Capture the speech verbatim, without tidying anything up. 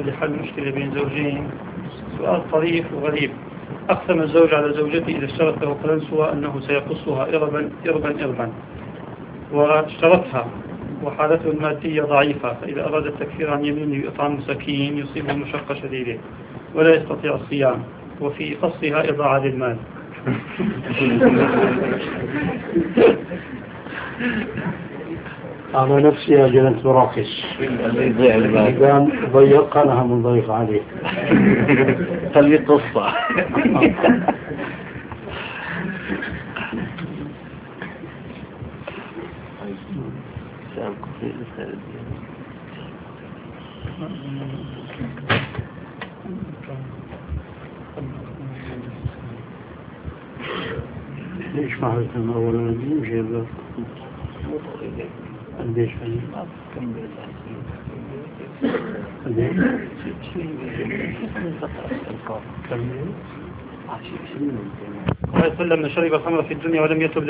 لحل مشكلة بين زوجين. سؤال طريف وغريب. أقسم الزوج على زوجته إذا اشترت له قلنسوة أنه سيقصها إربا إربا إربا، واشترتها وحالته المادية ضعيفة، فإذا أراد التكفير عن يمينه بإطعام مساكين يصيبه مشقة شديدة ولا يستطيع الصيام، وفي قصها إضاعة للمال. على نفسي أجل تراقش إذا ضيق أنا من ضيق عليه خلي قصة. ليش ما حدثنا أولا دي مش يبقى قديش هاي قديش ويقول لما شرب الخمر في الدنيا ولم يتب